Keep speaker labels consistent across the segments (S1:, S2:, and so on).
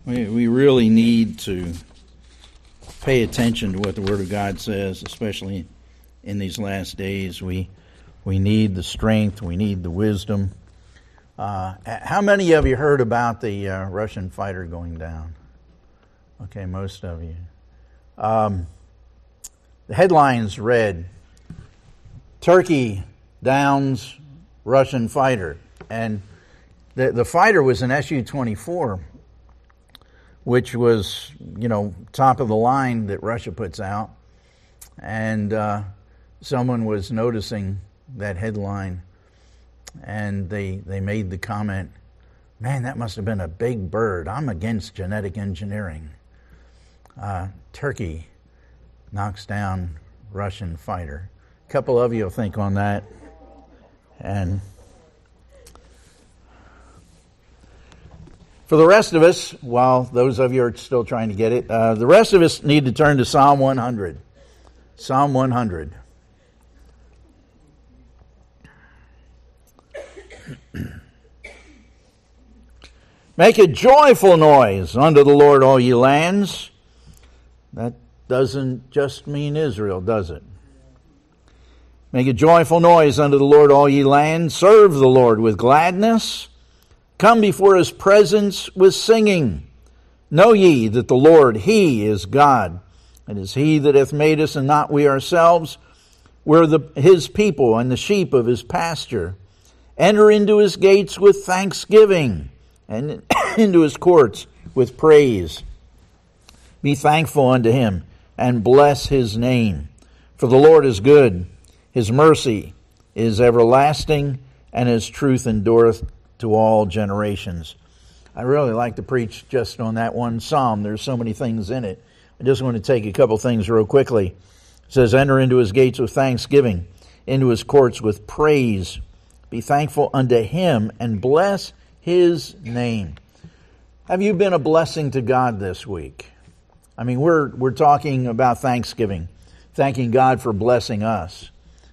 S1: We really need to pay attention to what the Word of God says, especially in these last days. We need the strength. We need the wisdom. How many of you heard about the Russian fighter going down? Okay, most of you. The headlines read, Turkey downs Russian fighter. And the fighter was an Su-24, which was, top of the line that Russia puts out. And someone was noticing that headline, and they made the comment, man, that must have been a big bird. I'm against genetic engineering. Turkey knocks down Russian fighter. A couple of you will think on that. And for the rest of us, while those of you are still trying to get it, the rest of us need to turn to Psalm 100. Psalm 100. Make a joyful noise unto the Lord, all ye lands. That doesn't just mean Israel, does it? Make a joyful noise unto the Lord, all ye lands. Serve the Lord with gladness. Come before his presence with singing. Know ye that the Lord, he is God. It is he that hath made us, and not we ourselves. We're his people and the sheep of his pasture. Enter into his gates with thanksgiving, and into his courts with praise. Be thankful unto him, and bless his name. For the Lord is good. His mercy is everlasting, and his truth endureth to all generations. I really like to preach just on that one psalm. There's so many things in it. I just want to take a couple things real quickly. It says, enter into his gates with thanksgiving, into his courts with praise. Be thankful unto him, and bless his name. Have you been a blessing to God this week? I mean, we're talking about Thanksgiving, thanking God for blessing us.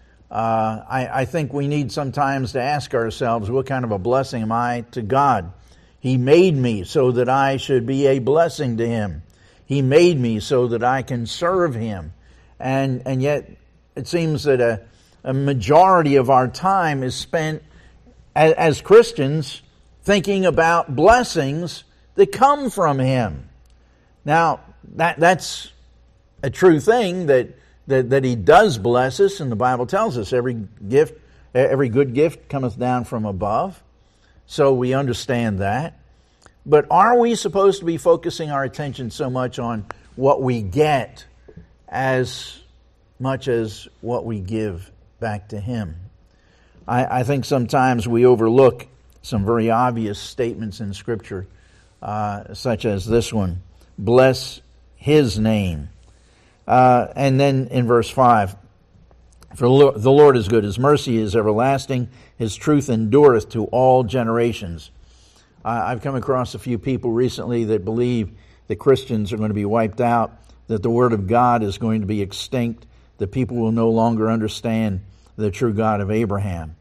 S1: I think we need sometimes to ask ourselves, what kind of a blessing am I to God? He made me so that I should be a blessing to him. He made me so that I can serve him. And yet it seems that a majority of our time is spent as Christians thinking about blessings that come from him. Now, that's a true thing that he does bless us, and the Bible tells us every good gift cometh down from above. So we understand that. But are we supposed to be focusing our attention so much on what we get as much as what we give back to him? I think sometimes we overlook some very obvious statements in Scripture, such as this one, bless his name. And then in verse 5, for the Lord is good, his mercy is everlasting, his truth endureth to all generations. I've come across a few people recently that believe that Christians are going to be wiped out, that the Word of God is going to be extinct, that people will no longer understand the true God of Abraham.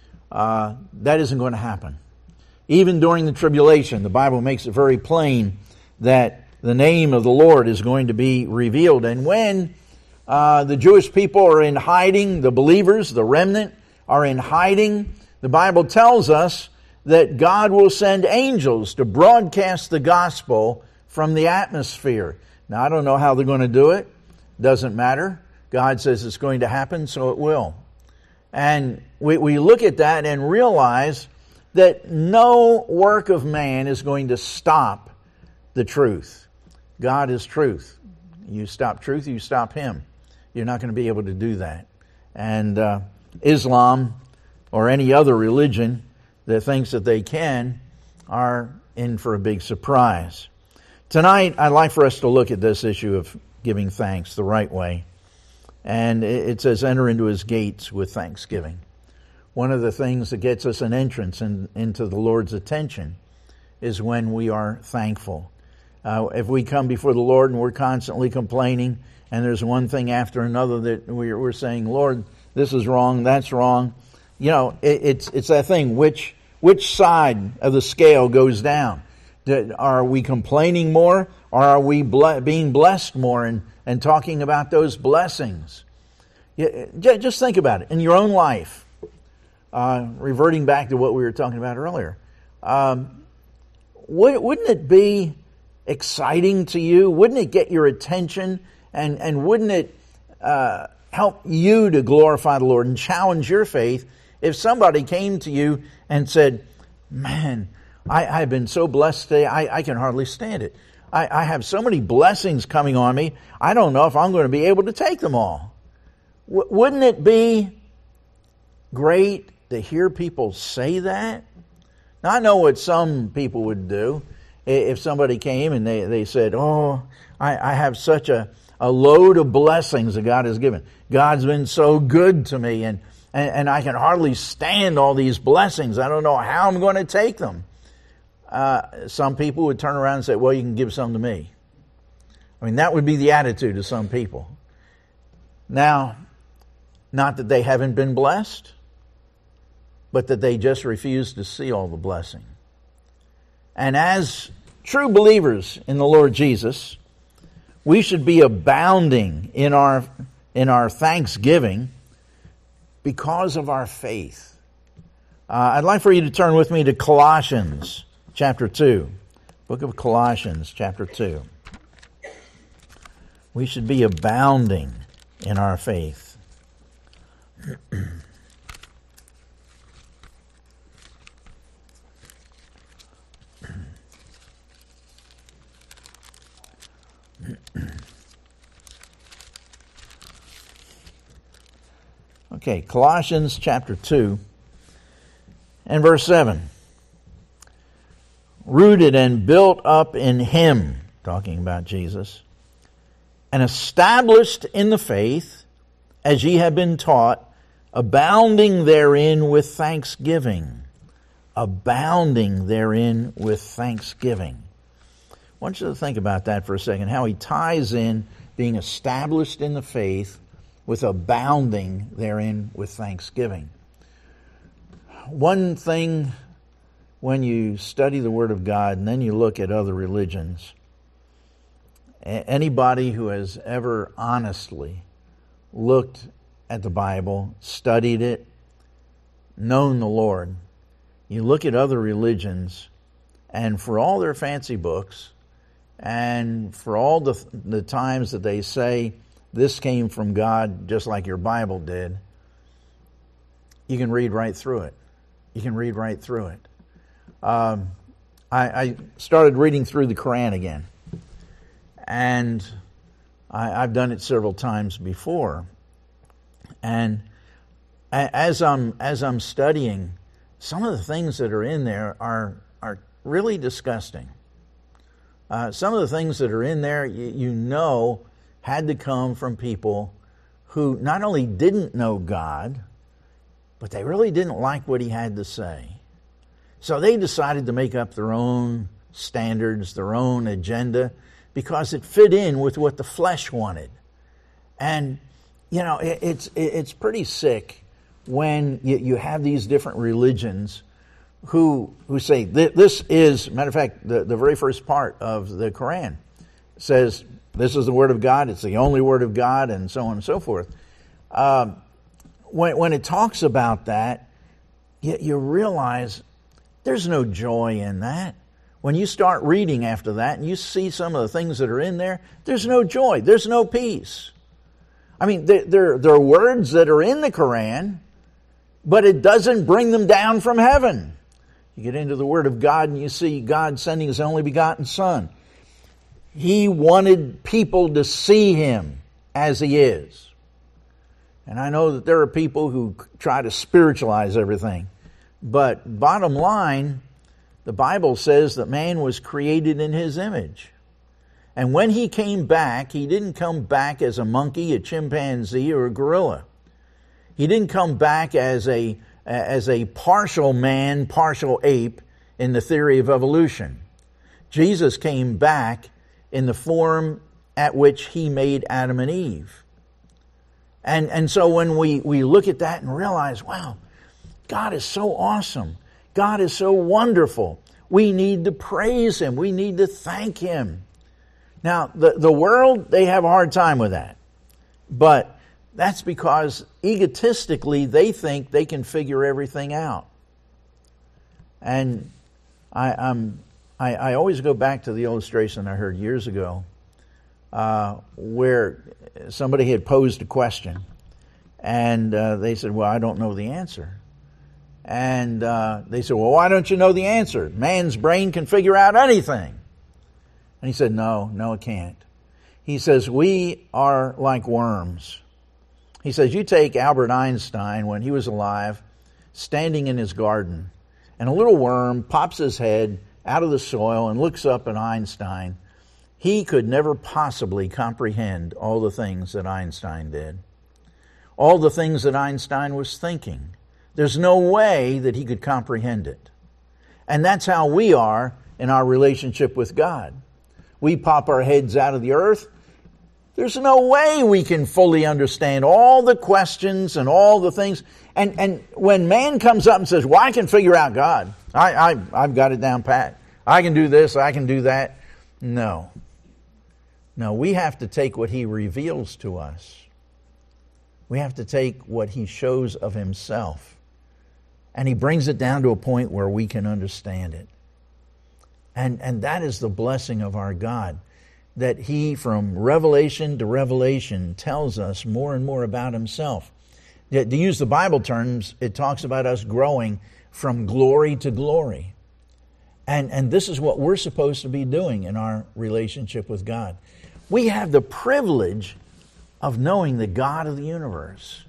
S1: That isn't going to happen. Even during the tribulation, the Bible makes it very plain that the name of the Lord is going to be revealed. And when the Jewish people are in hiding, the believers, the remnant, are in hiding, the Bible tells us that God will send angels to broadcast the gospel from the atmosphere. Now, I don't know how they're going to do it. Doesn't matter. God says it's going to happen, so it will. And we look at that and realize that no work of man is going to stop the truth. God is truth. You stop truth, you stop him. You're not going to be able to do that. And Islam or any other religion that thinks that they can are in for a big surprise. Tonight, I'd like for us to look at this issue of giving thanks the right way. And it says, enter into his gates with thanksgiving. One of the things that gets us an entrance into the Lord's attention is when we are thankful. If we come before the Lord and we're constantly complaining, and there's one thing after another that we're saying, Lord, this is wrong, that's wrong. It's that thing, which side of the scale goes down? Are we complaining more, or are we being blessed more and talking about those blessings? Just think about it in your own life. Reverting back to what we were talking about earlier. Wouldn't it be exciting to you? Wouldn't it get your attention? And wouldn't it help you to glorify the Lord and challenge your faith if somebody came to you and said, man, I've been so blessed today, I can hardly stand it. I have so many blessings coming on me, I don't know if I'm going to be able to take them all. Wouldn't it be great to hear people say that? Now, I know what some people would do if somebody came and they said, oh, I have such a load of blessings that God has given. God's been so good to me, and I can hardly stand all these blessings. I don't know how I'm going to take them. Some people would turn around and say, well, you can give some to me. I mean, that would be the attitude of some people. Now, not that they haven't been blessed, but that they just refuse to see all the blessing. And as true believers in the Lord Jesus, we should be abounding in our thanksgiving because of our faith. I'd like for you to turn with me to Colossians chapter 2. Book of Colossians chapter 2. We should be abounding in our faith. Okay, Colossians chapter 2 and verse 7. Rooted and built up in Him, talking about Jesus, and established in the faith, as ye have been taught, abounding therein with thanksgiving. Abounding therein with thanksgiving. I want you to think about that for a second, how he ties in being established in the faith with abounding therein with thanksgiving. One thing when you study the Word of God and then you look at other religions, anybody who has ever honestly looked at the Bible, studied it, known the Lord, you look at other religions, and for all their fancy books, and for all the times that they say this came from God just like your Bible did, you can read right through it. You can read right through it. I started reading through the Quran again, and I've done it several times before. And as I'm studying, some of the things that are in there are really disgusting. Some of the things that are in there, you know, had to come from people who not only didn't know God, but they really didn't like what He had to say. So they decided to make up their own standards, their own agenda, because it fit in with what the flesh wanted. And, you know, it's pretty sick when you have these different religions who say, this is, matter of fact, the very first part of the Quran says, this is the Word of God, it's the only Word of God, and so on and so forth. When it talks about that, you realize there's no joy in that. When you start reading after that and you see some of the things that are in there, there's no joy, there's no peace. I mean, there are words that are in the Quran, but it doesn't bring them down from heaven. You get into the Word of God and you see God sending His only begotten Son. He wanted people to see Him as He is. And I know that there are people who try to spiritualize everything. But bottom line, the Bible says that man was created in His image. And when He came back, He didn't come back as a monkey, a chimpanzee, or a gorilla. He didn't come back as a partial man, partial ape in the theory of evolution. Jesus came back in the form at which He made Adam and Eve. And so when we look at that and realize, wow, God is so awesome. God is so wonderful. We need to praise Him. We need to thank Him. Now, the world, they have a hard time with that. But that's because egotistically they think they can figure everything out. And I always go back to the illustration I heard years ago where somebody had posed a question. And they said, well, I don't know the answer. And they said, well, why don't you know the answer? Man's brain can figure out anything. And he said, no, it can't. He says, we are like worms. He says, you take Albert Einstein when he was alive, standing in his garden, and a little worm pops his head out of the soil and looks up at Einstein. He could never possibly comprehend all the things that Einstein did, all the things that Einstein was thinking. There's no way that he could comprehend it. And that's how we are in our relationship with God. We pop our heads out of the earth. There's no way we can fully understand all the questions and all the things. And when man comes up and says, well, I can figure out God. I've got it down pat. I can do this, I can do that. No, we have to take what He reveals to us. We have to take what He shows of Himself. And He brings it down to a point where we can understand it. And that is the blessing of our God, that He, from revelation to revelation, tells us more and more about Himself. To use the Bible terms, it talks about us growing from glory to glory. And this is what we're supposed to be doing in our relationship with God. We have the privilege of knowing the God of the universe.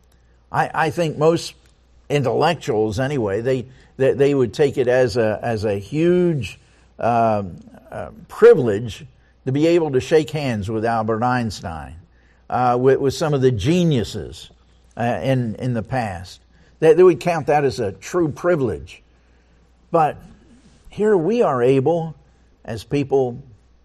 S1: I think most intellectuals, anyway, they would take it as a huge privilege to be able to shake hands with Albert Einstein, with some of the geniuses in the past. They would count that as a true privilege. But here we are able, as people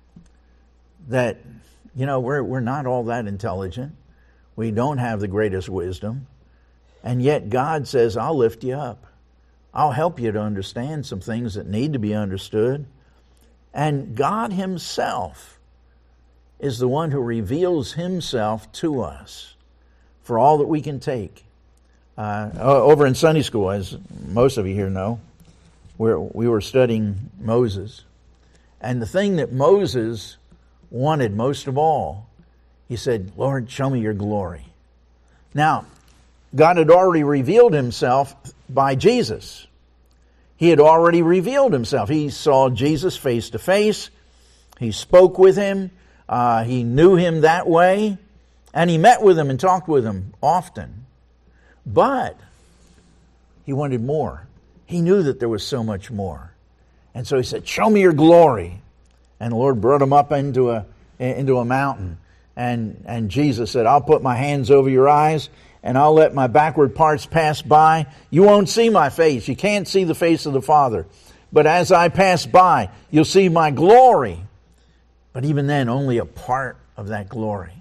S1: that, we're not all that intelligent. We don't have the greatest wisdom. And yet God says, I'll lift you up. I'll help you to understand some things that need to be understood. And God Himself is the one who reveals Himself to us for all that we can take. Over in Sunday school, as most of you here know, we were studying Moses. And the thing that Moses wanted most of all, he said, Lord, show me your glory. Now, God had already revealed Himself by Jesus. He had already revealed Himself. He saw Jesus face to face. He spoke with Him. He knew Him that way. And He met with Him and talked with Him often. But He wanted more. He knew that there was so much more. And so He said, show me your glory. And the Lord brought Him up into a mountain. And Jesus said, I'll put my hands over your eyes and I'll let my backward parts pass by. You won't see my face. You can't see the face of the Father. But as I pass by, you'll see my glory. But even then, only a part of that glory.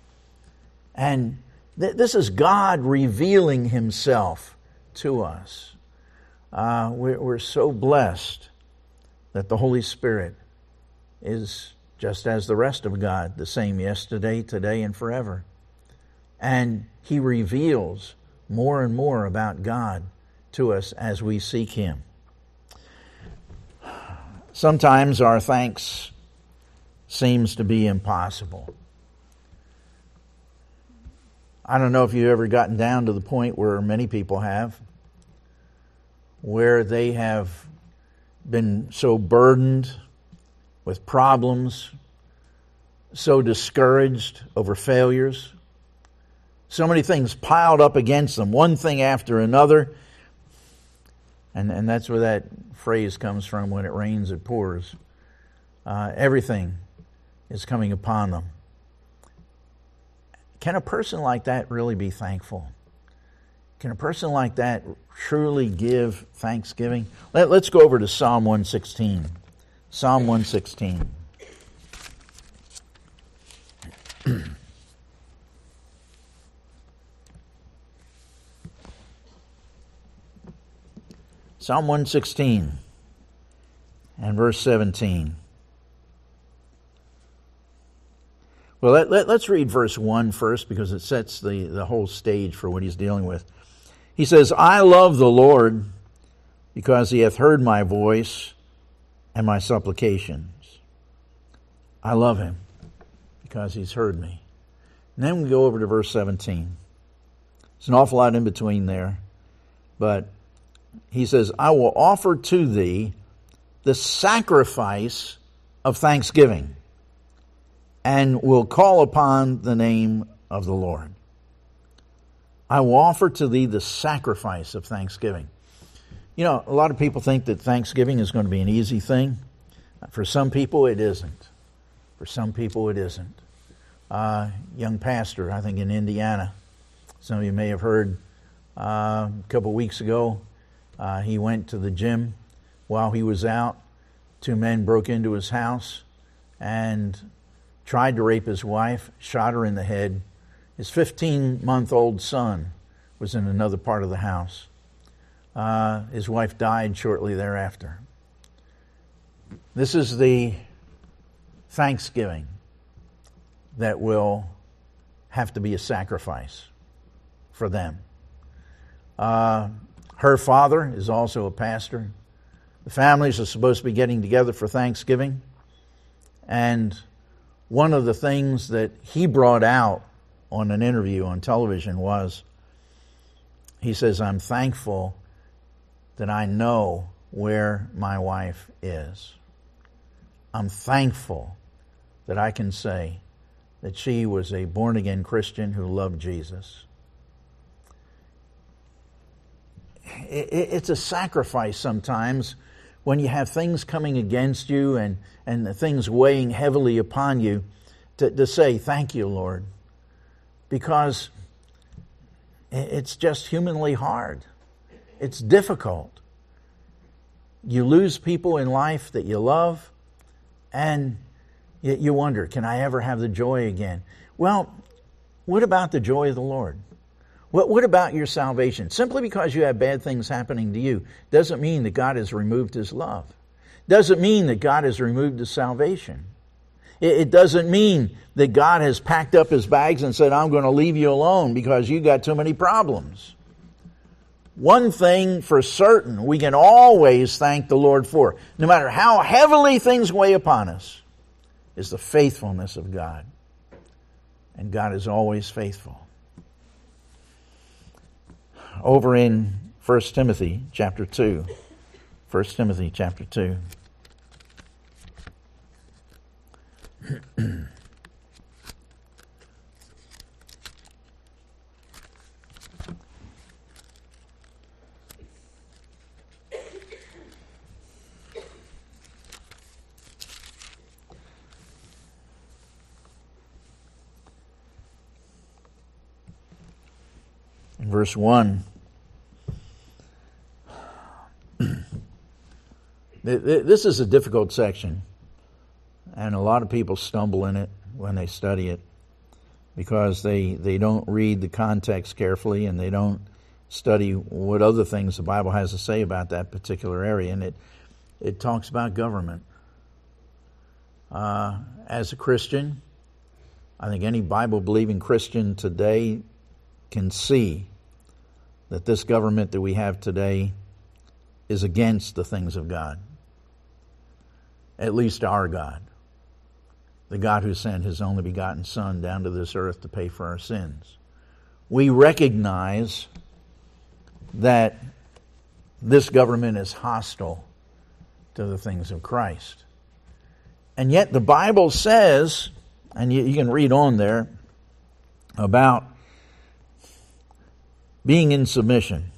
S1: And this is God revealing Himself to us. We're so blessed that the Holy Spirit is, just as the rest of God, the same yesterday, today, and forever. And He reveals more and more about God to us as we seek Him. Sometimes our thanks seems to be impossible. I don't know if you've ever gotten down to the point where many people have, where they have been so burdened with problems, so discouraged over failures, so many things piled up against them, one thing after another. And that's where that phrase comes from, when it rains, it pours. Everything is coming upon them. Can a person like that really be thankful? Can a person like that truly give thanksgiving? Let's go over to Psalm 116. Psalm 116. Psalm 116. and verse 17. Well, let's read verse 1 first, because it sets the whole stage for what he's dealing with. He says, I love the Lord, because he hath heard my voice and my supplications. I love him because he's heard me. And then we go over to verse 17. There's an awful lot in between there. But he says, I will offer to thee the sacrifice of thanksgiving, and will call upon the name of the Lord. I will offer to thee the sacrifice of thanksgiving. You know, a lot of people think that Thanksgiving is going to be an easy thing. For some people, it isn't. For some people, it isn't. Young pastor, I think in Indiana, some of you may have heard a couple weeks ago, he went to the gym. While he was out, 2 men broke into his house and tried to rape his wife, shot her in the head. His 15-month-old son was in another part of the house. His wife died shortly thereafter. This is the Thanksgiving that will have to be a sacrifice for them. Her father is also a pastor. The families are supposed to be getting together for Thanksgiving. And one of the things that he brought out on an interview on television was, he says, I'm thankful that I know where my wife is. I'm thankful that I can say that she was a born-again Christian who loved Jesus. It's a sacrifice sometimes when you have things coming against you and the things weighing heavily upon you to say, thank you, Lord, because it's just humanly hard. It's difficult. You lose people in life that you love, and you wonder, can I ever have the joy again? Well, what about the joy of the Lord? What about your salvation? Simply because you have bad things happening to you doesn't mean that God has removed his love. Doesn't mean that God has removed his salvation. It doesn't mean that God has packed up his bags and said, I'm going to leave you alone because you got too many problems. One thing for certain we can always thank the Lord for, no matter how heavily things weigh upon us, is the faithfulness of God. And God is always faithful. Over in 1 Timothy chapter 2. 1 Timothy chapter 2. In verse 1, this is a difficult section, and a lot of people stumble in it when they study it because they don't read the context carefully, and they don't study what other things the Bible has to say about that particular area. And it talks about government. As a Christian, I think any Bible-believing Christian today can see that this government that we have today is against the things of God. At least our God. The God who sent his only begotten Son down to this earth to pay for our sins. We recognize that this government is hostile to the things of Christ. And yet the Bible says, and you can read on there, about being in submission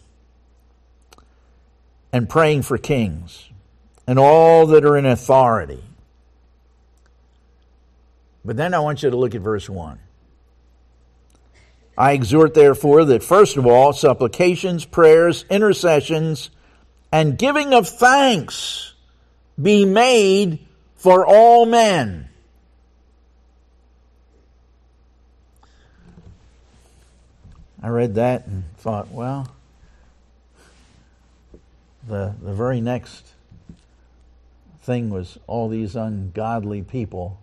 S1: and praying for kings and all that are in authority. But then I want you to look at verse 1. I exhort therefore that first of all supplications, prayers, intercessions, and giving of thanks be made for all men. I read that and thought, well, the very next thing was all these ungodly people.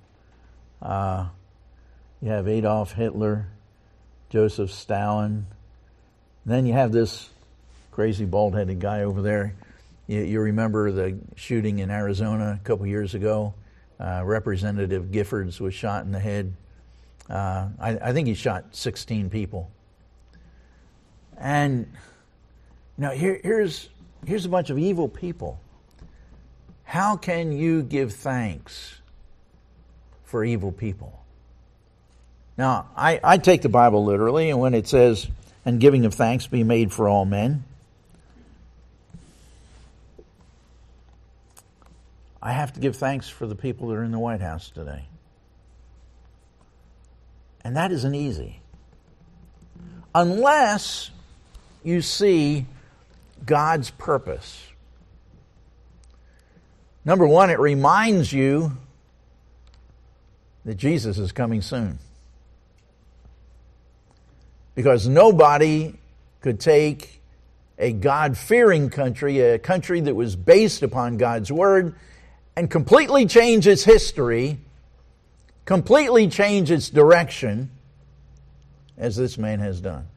S1: You have Adolf Hitler, Joseph Stalin. Then you have this crazy bald-headed guy over there. You remember the shooting in Arizona a couple years ago? Representative Giffords was shot in the head. I think he shot 16 people. And here's a bunch of evil people. How can you give thanks for evil people? Now, I take the Bible literally, and when it says, "And giving of thanks be made for all men," I have to give thanks for the people that are in the White House today. And that isn't easy. Unless you see God's purpose. Number one, it reminds you that Jesus is coming soon. Because nobody could take a God-fearing country, a country that was based upon God's Word, and completely change its history, completely change its direction, as this man has done.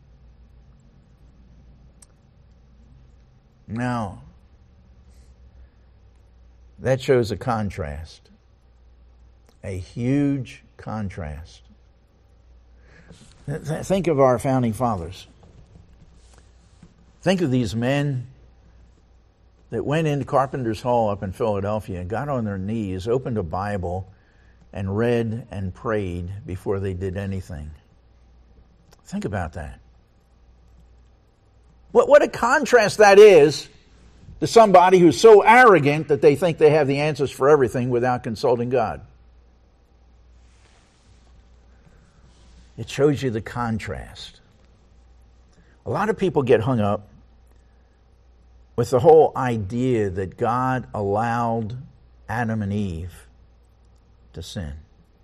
S1: Now, that shows a contrast, a huge contrast. Think of our founding fathers. Think of these men that went into Carpenter's Hall up in Philadelphia and got on their knees, opened a Bible, and read and prayed before they did anything. Think about that. What a contrast that is to somebody who's so arrogant that they think they have the answers for everything without consulting God. It shows you the contrast. A lot of people get hung up with the whole idea that God allowed Adam and Eve to sin.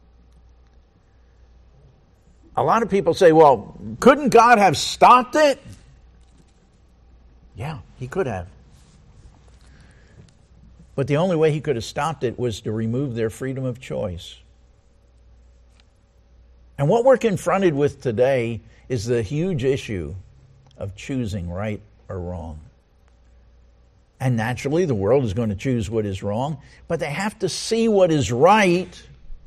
S1: A lot of people say, well, couldn't God have stopped it? Yeah, He could have. But the only way He could have stopped it was to remove their freedom of choice. And what we're confronted with today is the huge issue of choosing right or wrong. And naturally, the world is going to choose what is wrong, but they have to see what is right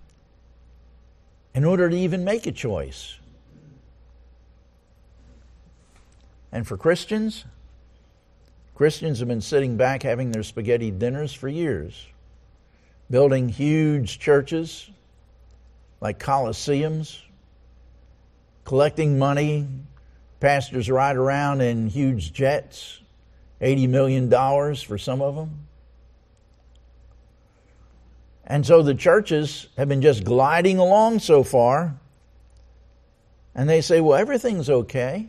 S1: in order to even make a choice. And for Christians have been sitting back having their spaghetti dinners for years, building huge churches like Colosseums, collecting money. Pastors ride around in huge jets, $80 million for some of them. And so the churches have been just gliding along so far, and they say, well, everything's okay.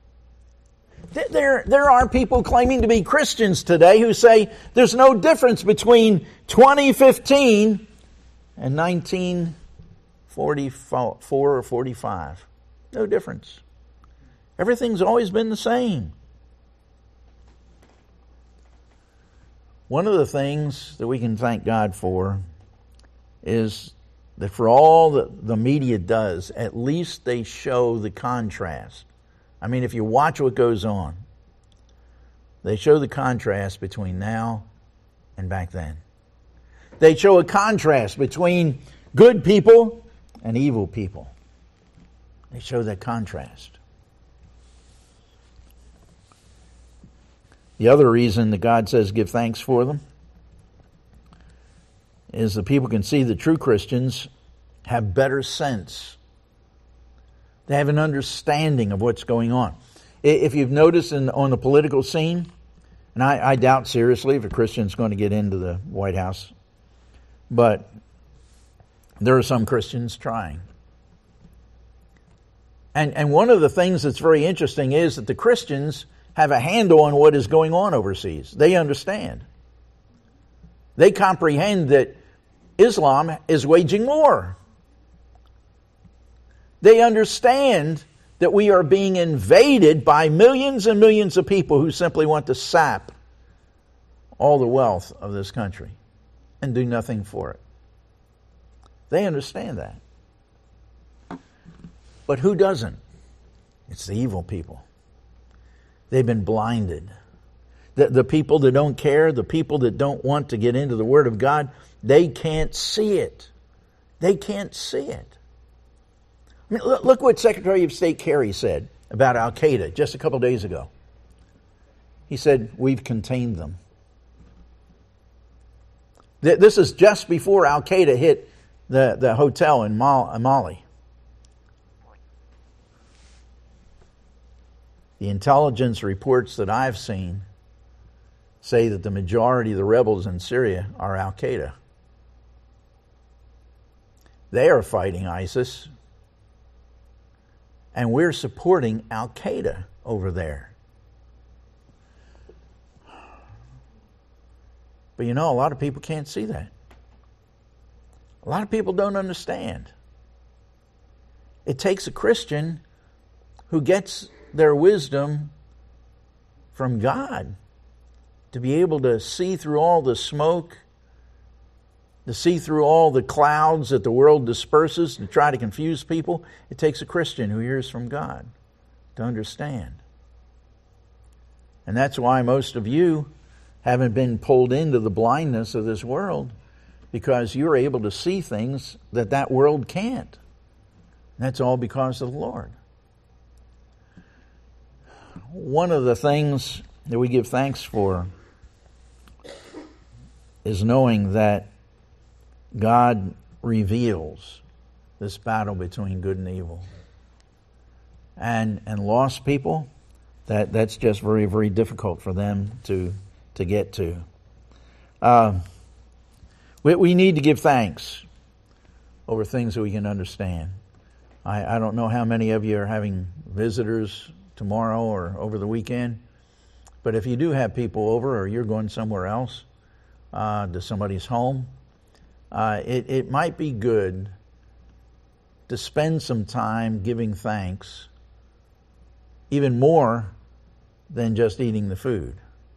S1: There are people claiming to be Christians today who say there's no difference between 2015 and 1944 or 45. No difference. Everything's always been the same. One of the things that we can thank God for is that for all that the media does, at least they show the contrast. I mean, if you watch what goes on, they show the contrast between now and back then. They show a contrast between good people and evil people. They show that contrast. The other reason that God says give thanks for them is that people can see the true Christians have better sense. They have an understanding of what's going on. If you've noticed on the political scene, and I doubt seriously if a Christian's going to get into the White House, but there are some Christians trying. And one of the things that's very interesting is that the Christians have a handle on what is going on overseas. They understand. They comprehend that Islam is waging war. They understand that we are being invaded by millions and millions of people who simply want to sap all the wealth of this country. and do nothing for it. They understand that. But who doesn't? It's the evil people. They've been blinded. The people that don't care, the people that don't want to get into the Word of God, they can't see it. They can't see it. I mean, look what Secretary of State Kerry said about Al-Qaeda just a couple days ago. He said, we've contained them. This is just before Al-Qaeda hit the hotel in Mali. The intelligence reports that I've seen say that the majority of the rebels in Syria are Al-Qaeda. They are fighting ISIS, and we're supporting Al-Qaeda over there. But you know, a lot of people can't see that. A lot of people don't understand. It takes a Christian who gets their wisdom from God to be able to see through all the smoke, to see through all the clouds that the world disperses to try to confuse people. It takes a Christian who hears from God to understand. And that's why most of you haven't been pulled into the blindness of this world, because you're able to see things that world can't. And that's all because of the Lord. One of the things that we give thanks for is knowing that God reveals this battle between good and evil. And lost people, that's just very, very difficult for them to get to. We need to give thanks over things that we can understand. I don't know how many of you are having visitors tomorrow or over the weekend, but if you do have people over or you're going somewhere else, to somebody's home, it might be good to spend some time giving thanks, even more than just eating the food.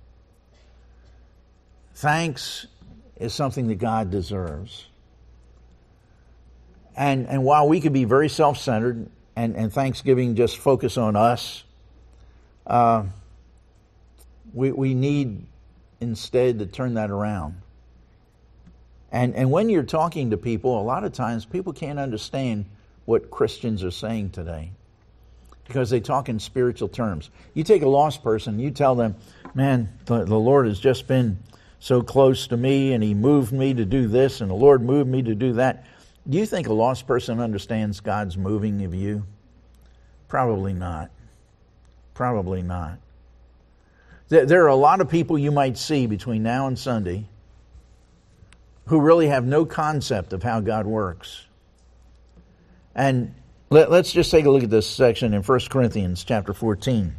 S1: Thanks is something that God deserves. And while we could be very self-centered and Thanksgiving just focus on us, we need instead to turn that around. And when you're talking to people, a lot of times people can't understand what Christians are saying today because they talk in spiritual terms. You take a lost person, you tell them, man, the Lord has just been so close to me and He moved me to do this and the Lord moved me to do that. Do you think a lost person understands God's moving of you? Probably not. Probably not. There are a lot of people you might see between now and Sunday who really have no concept of how God works. And let's just take a look at this section in 1 Corinthians chapter 14.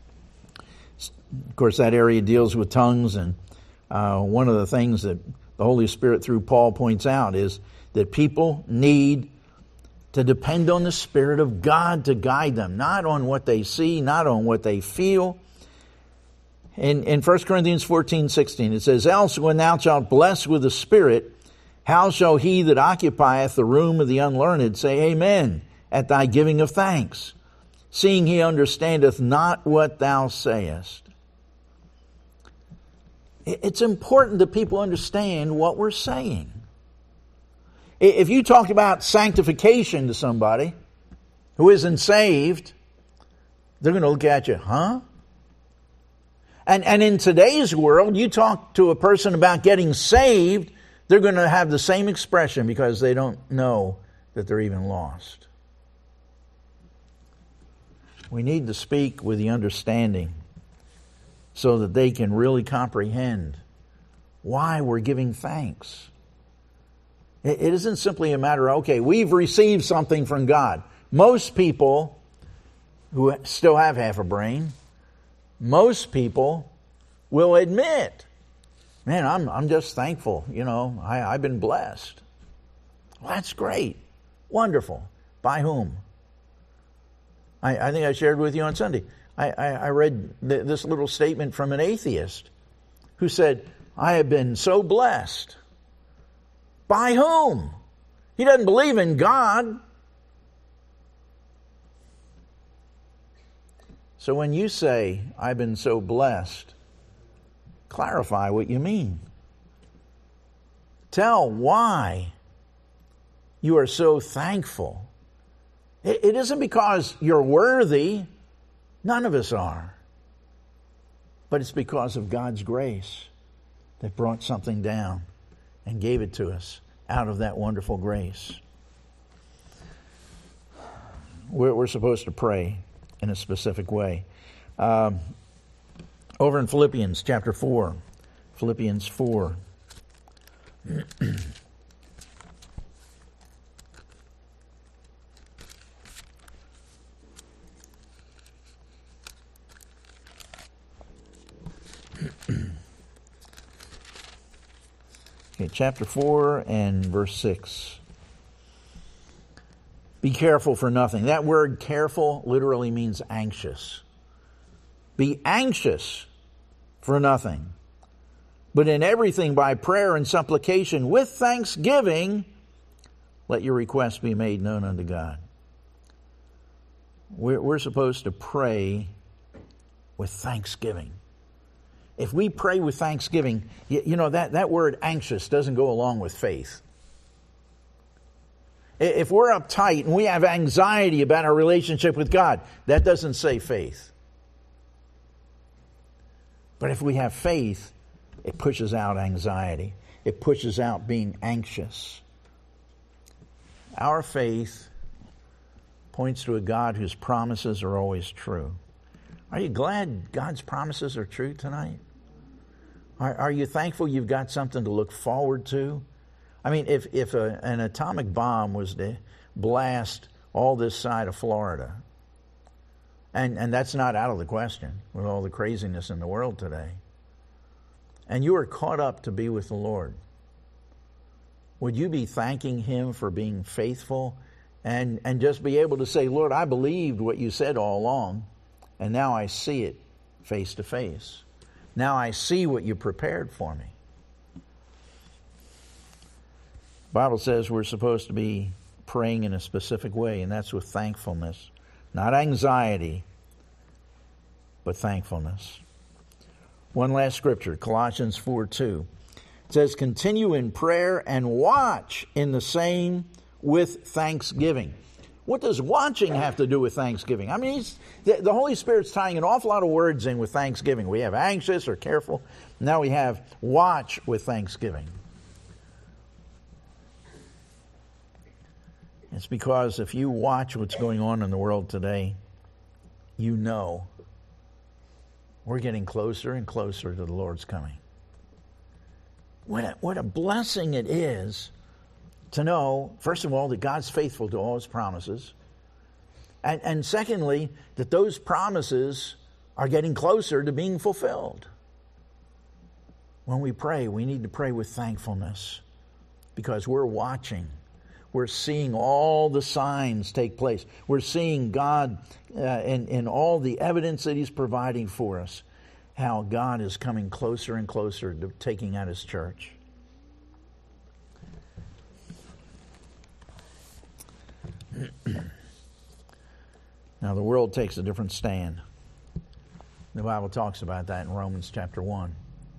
S1: Of course, that area deals with tongues, and one of the things that the Holy Spirit through Paul points out is that people need to depend on the Spirit of God to guide them, not on what they see, not on what they feel. In 1 Corinthians 14:16, it says, else when thou shalt bless with the Spirit, how shall he that occupieth the room of the unlearned say amen at thy giving of thanks, seeing he understandeth not what thou sayest? It's important that people understand what we're saying. If you talk about sanctification to somebody who isn't saved, they're going to look at you, huh? And in today's world, you talk to a person about getting saved, they're going to have the same expression because they don't know that they're even lost. We need to speak with the understanding so that they can really comprehend why we're giving thanks. It isn't simply a matter of, okay, we've received something from God. Most people who still have half a brain, most people will admit, man, I'm just thankful. You know, I've been blessed. Well, that's great. Wonderful. By whom? I think I shared with you on Sunday. I read this little statement from an atheist who said, I have been so blessed By whom? He doesn't believe in God. So when you say, I've been so blessed, clarify what you mean. Tell why you are so thankful. It isn't because you're worthy. None of us are. But it's because of God's grace that brought something down and gave it to us out of that wonderful grace. We're supposed to pray in a specific way. Over in Philippians chapter 4, Philippians 4. Okay, chapter 4 and verse 6. Be careful for nothing. That word careful literally means anxious. Be anxious for nothing, but in everything by prayer and supplication with thanksgiving, let your requests be made known unto God. We're supposed to pray with thanksgiving. If we pray with thanksgiving, that word anxious doesn't go along with faith. If we're uptight and we have anxiety about our relationship with God, that doesn't say faith. But if we have faith, it pushes out anxiety. It pushes out being anxious. Our faith points to a God whose promises are always true. Are you glad God's promises are true tonight? Are you thankful you've got something to look forward to? I mean, if an atomic bomb was to blast all this side of Florida, and that's not out of the question with all the craziness in the world today, and you are caught up to be with the Lord, would you be thanking Him for being faithful and just be able to say, Lord, I believed what you said all along, and now I see it face to face. Now I see what you prepared for me. The Bible says we're supposed to be praying in a specific way, and that's with thankfulness. Not anxiety, but thankfulness. One last scripture, Colossians 4:2. It says, continue in prayer and watch in the same with thanksgiving. What does watching have to do with thanksgiving? I mean, the Holy Spirit's tying an awful lot of words in with thanksgiving. We have anxious or careful. Now we have watch with thanksgiving. It's because if you watch what's going on in the world today, you know we're getting closer and closer to the Lord's coming. What a blessing it is to know, first of all, that God's faithful to all His promises. And secondly, that those promises are getting closer to being fulfilled. When we pray, we need to pray with thankfulness because we're watching. We're seeing all the signs take place. We're seeing God in all the evidence that He's providing for us, how God is coming closer and closer to taking out His church. Now, the world takes a different stand. The Bible talks about that in Romans chapter 1.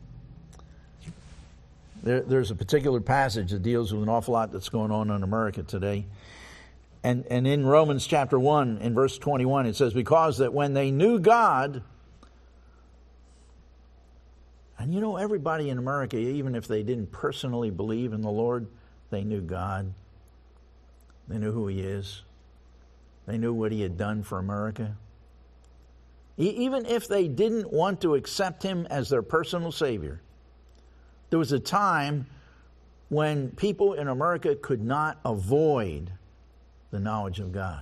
S1: There's a particular passage that deals with an awful lot that's going on in America today. And in Romans chapter 1, in verse 21, it says, because that when they knew God, and you know, everybody in America, even if they didn't personally believe in the Lord, they knew God. They knew who He is. They knew what He had done for America. Even if they didn't want to accept Him as their personal Savior, there was a time when people in America could not avoid the knowledge of God.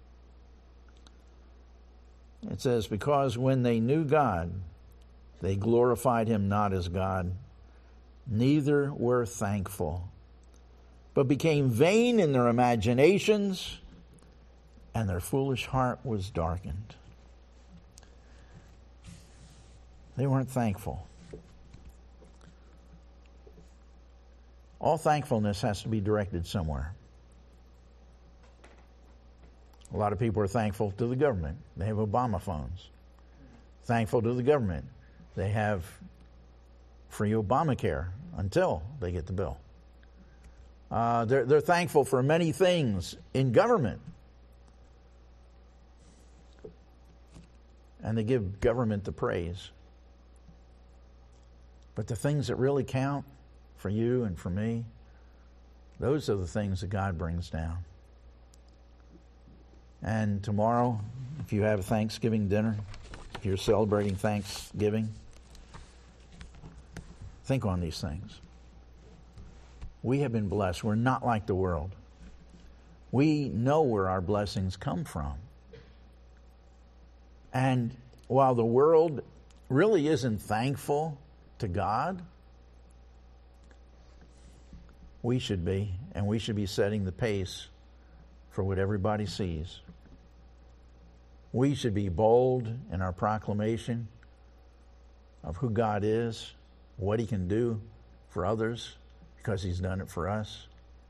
S1: It says, because when they knew God, they glorified Him not as God, neither were thankful, but became vain in their imaginations, and their foolish heart was darkened. They weren't thankful. all thankfulness has to be directed somewhere. A lot of people are thankful to the government. They have Obama phones. Thankful to the government. They have free Obamacare until they get the bill. They're thankful for many things in government. And they give government the praise. But the things that really count for you and for me, those are the things that God brings down. And tomorrow, if you have a Thanksgiving dinner, if you're celebrating Thanksgiving, think on these things. We have been blessed. We're not like the world. We know where our blessings come from. And while the world really isn't thankful to God, we should be, and we should be setting the pace for what everybody sees. We should be bold in our proclamation of who God is, what He can do for others, because He's done it for us.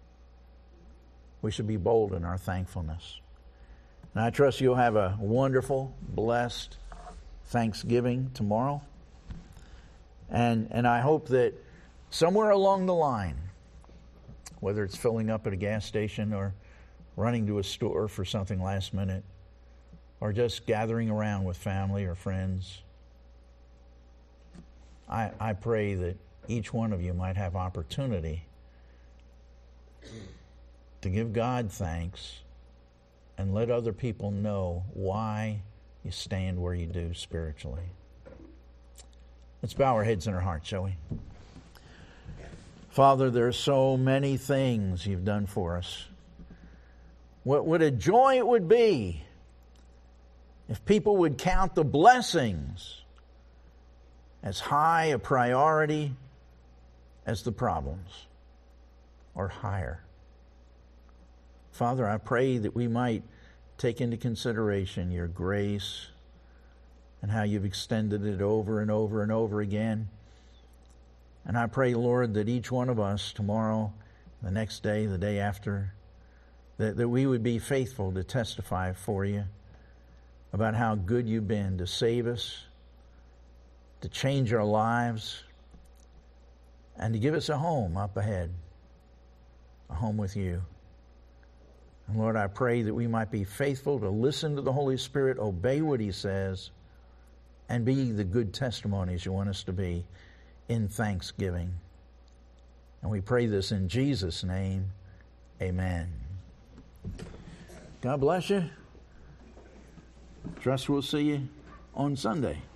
S1: We should be bold in our thankfulness. And I trust you'll have a wonderful, blessed Thanksgiving tomorrow. And I hope that somewhere along the line, whether it's filling up at a gas station or running to a store for something last minute, or just gathering around with family or friends, I pray that each one of you might have opportunity to give God thanks and let other people know why you stand where you do spiritually. Let's bow our heads and our hearts, shall we? Father, there are so many things you've done for us. What a joy it would be if people would count the blessings as high a priority as the problems, or higher. Father, I pray that we might take into consideration your grace and how you've extended it over and over and over again. And I pray, Lord, that each one of us tomorrow, the next day, the day after, that we would be faithful to testify for you about how good you've been to save us, to change our lives, and to give us a home up ahead, a home with you. And Lord, I pray that we might be faithful to listen to the Holy Spirit, obey what He says, and be the good testimonies you want us to be in thanksgiving. And we pray this in Jesus' name. Amen. God bless you. Trust we'll see you on Sunday.